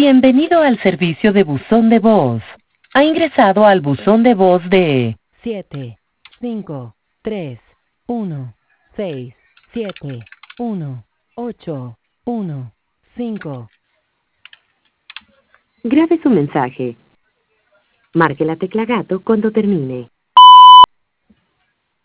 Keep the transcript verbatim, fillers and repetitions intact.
Bienvenido al servicio de buzón de voz. Ha ingresado al buzón de voz de siete cinco tres uno seis siete uno ocho uno cinco. Grabe su mensaje. Marque la tecla gato cuando termine.